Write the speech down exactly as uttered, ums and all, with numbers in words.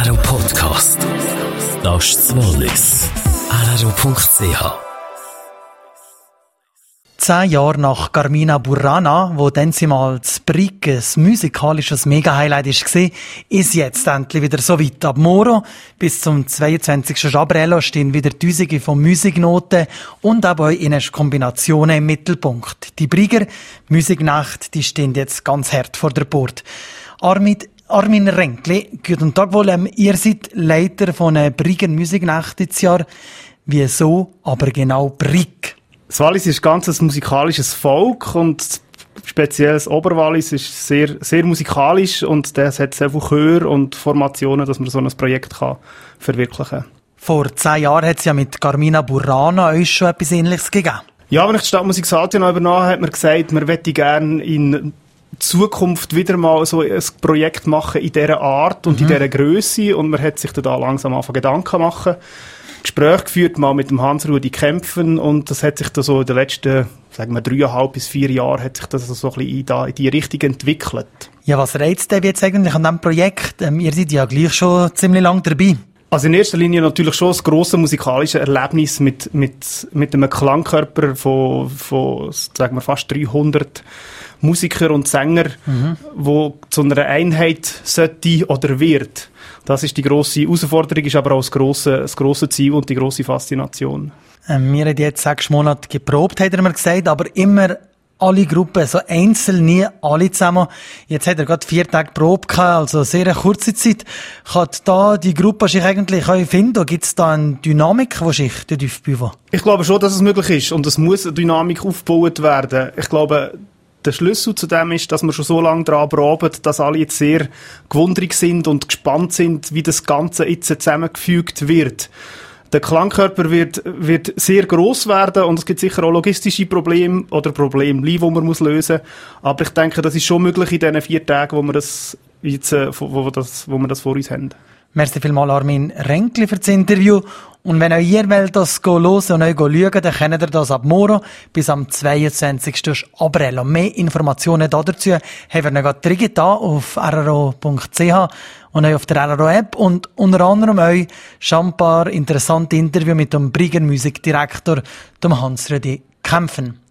R R O Podcast. Das ist das Wallis. R R O Punkt C H. Zehn Jahre nach Carmina Burana, wo dann sie mal das Brig ein musikalisches Mega-Highlight war, ist jetzt endlich wieder so weit. Ab morgen bis zum zweiundzwanzigsten Schabrello stehen wieder Tausende von Musiknoten und auch ihre Kombinationen im Mittelpunkt. Die Briger Musiknacht, die stehen jetzt ganz hart vor der Port. Armin, Armin Renkli, guten Tag wohl. Ihr seid Leiter von einer Briger Musiknacht dieses Jahr. Wieso aber genau Brig? Das Wallis ist ganz ein musikalisches Volk und speziell das Oberwallis ist sehr, sehr musikalisch und das hat sehr viele Chöre und Formationen, dass man so ein Projekt kann verwirklichen kann. Vor zehn Jahren hat es ja mit Carmina Burana euch schon etwas Ähnliches gegeben. Ja, wenn ich die Stadtmusik Saltio noch übernommen habe, hat man gesagt, man möchte gerne in Zukunft wieder mal so ein Projekt machen in dieser Art und mhm. in dieser Grösse und man hat sich da langsam angefangen Gedanken machen. Gespräch geführt, mal mit dem Hans-Rudi Kämpfen und das hat sich da so in den letzten, sagen wir, dreieinhalb bis vier Jahren hat sich das so ein bisschen in, da, in die Richtung entwickelt. Ja, was reizt denn jetzt eigentlich an diesem Projekt? Ähm, ihr seid ja gleich schon ziemlich lange dabei. Also in erster Linie natürlich schon das grosse musikalische Erlebnis mit, mit, mit einem Klangkörper von, von, sagen wir, fast dreihundert Musiker und Sänger, mhm. wo zu einer Einheit sollte oder wird. Das ist die grosse Herausforderung, ist aber auch das grosse, das grosse Ziel und die grosse Faszination. Ähm, wir haben jetzt sechs Monate geprobt, hat er mir gesagt, aber immer alle Gruppen, so einzeln, nie alle zusammen. Jetzt hat er gerade vier Tage Probe gehabt, also eine sehr kurze Zeit. Kann da die Gruppe sich eigentlich auch finden? Gibt es da eine Dynamik, die sich dort aufbauen? Ich glaube schon, dass es möglich ist und es muss eine Dynamik aufgebaut werden. Ich glaube, der Schlüssel zu dem ist, dass wir schon so lange daran proben, dass alle jetzt sehr gewundrig sind und gespannt sind, wie das Ganze jetzt zusammengefügt wird. Der Klangkörper wird, wird sehr gross werden und es gibt sicher auch logistische Probleme oder Probleme, die man muss lösen muss. Aber ich denke, das ist schon möglich in diesen vier Tagen, wo wir das, jetzt, wo wir das, wo wir das vor uns haben. Merci vielmals, Armin Renkli, für das Interview. Und wenn auch ihr wollt, das hören und euch schauen, dann könnt ihr das ab morgen bis am zweiundzwanzigsten April. Und mehr Informationen dazu haben wir noch digital auf r r o punkt c h und auch auf der R R O-App. Und unter anderem euch schon ein paar interessante Interviews mit dem Briger Musikdirektor, dem Hans-Rudi Kämpfen.